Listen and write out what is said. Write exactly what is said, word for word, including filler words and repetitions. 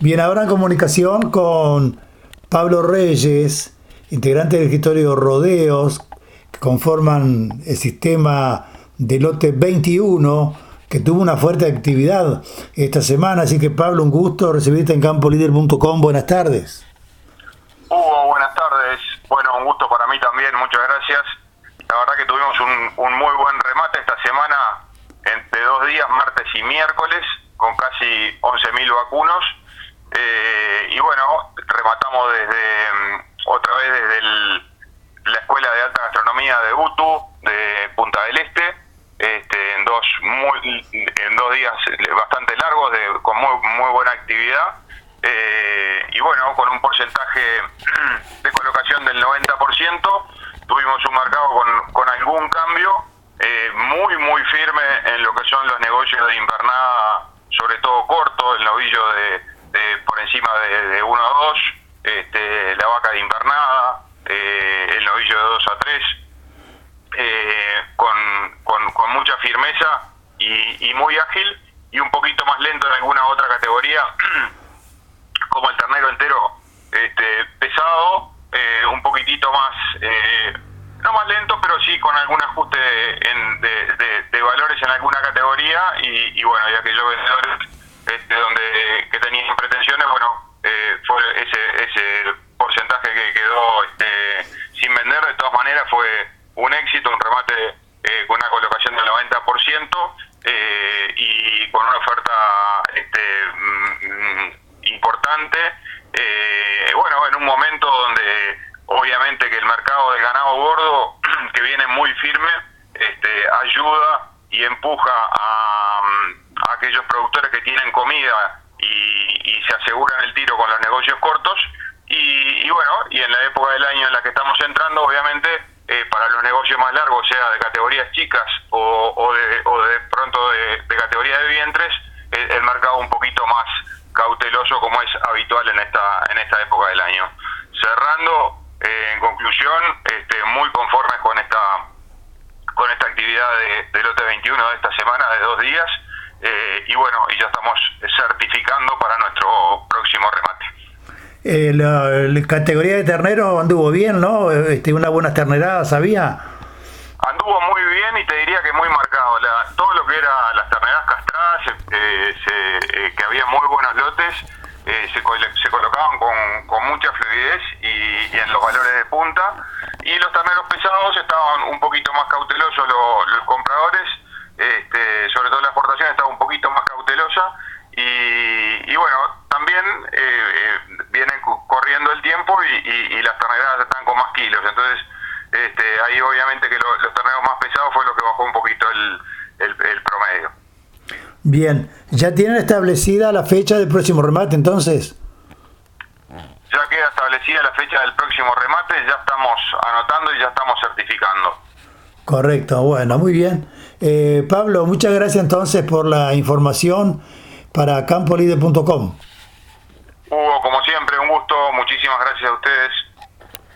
Bien, ahora en comunicación con Pablo Reyes, integrante del escritorio Rodeos, que conforman el sistema de lote veintiuno, que tuvo una fuerte actividad esta semana. Así que, Pablo, un gusto recibirte en campo líder punto com. Buenas tardes. Hugo, buenas tardes. Bueno, un gusto para mí también, muchas gracias. La verdad que tuvimos un, un muy buen remate esta semana, entre dos días, martes y miércoles, con casi once mil vacunos. Eh, y bueno, rematamos desde otra vez desde el, la Escuela de Alta Gastronomía de UTU, de Punta del Este, este, en dos muy, en dos días bastante largos, de, con muy, muy buena actividad. Eh, y bueno, con un porcentaje de colocación del noventa por ciento, tuvimos un mercado con, con algún cambio, eh, muy muy firme en lo que son los negocios de invernada, sobre todo corto, el novillo de, de por encima de, de uno a dos, este, la vaca de invernada, eh, el novillo de dos a tres, eh, con, con, con mucha firmeza y, y muy ágil, y un poquito más lento en alguna otra categoría, como el ternero entero, este, pesado, eh, un poquitito más, eh, no más lento, pero sí con algún ajuste en, de, de, de valores en alguna categoría, y, y bueno, ya que yo vendedores este, donde que tenían pretensiones, bueno, eh, fue ese ese porcentaje que quedó este, sin vender. De todas maneras fue un éxito, un remate eh, con una colocación del noventa por ciento, eh, y con una oferta este, mm, importante, eh, bueno, en un momento donde obviamente que el mercado del ganado gordo, que viene muy firme, este, ayuda y empuja a, a aquellos productores que tienen comida y, y se aseguran el tiro con los negocios cortos, y, y bueno, y en la época del año en la que estamos entrando, obviamente, eh, para los negocios más largos, sea de categorías chicas o, o, de, o de pronto de, de categoría de vientres, el, el mercado un poquito más cauteloso, como es habitual en esta en esta época del año. Cerrando, eh, en conclusión, este, muy conformes con esta con esta actividad de, de lote veintiuno de esta semana, de dos días, eh, y bueno, y ya estamos certificando para nuestro próximo remate. Eh, la, la categoría de ternero anduvo bien, ¿no? Este, una buena terneradas había. Anduvo muy bien, y te diría que muy marcado. La, todo lo que era las terneradas castradas, eh, se, eh, que había muy buenos lotes, eh, se, se colocaban con, con mucha fluidez y, y en los valores de punta. Y los terneros pesados estaban un poquito más cautelosos los, los compradores, este, sobre todo la exportación estaba un poquito más cautelosa. Y, y bueno, también eh, eh, viene corriendo el tiempo y, y, y las terneradas están con más kilos. Entonces, Este, ahí obviamente que lo, los terneros más pesados fue lo que bajó un poquito el, el, el promedio. Bien, ¿ya tienen establecida la fecha del próximo remate entonces? Ya queda establecida la fecha del próximo remate, ya estamos anotando y ya estamos certificando. Correcto, bueno, muy bien. Eh, Pablo, muchas gracias entonces por la información para campo líder punto com. Hugo, como siempre, un gusto, muchísimas gracias a ustedes.